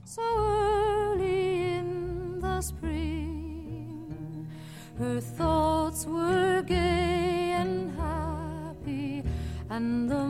so early in the spring. Her thoughts were gay and happy, and the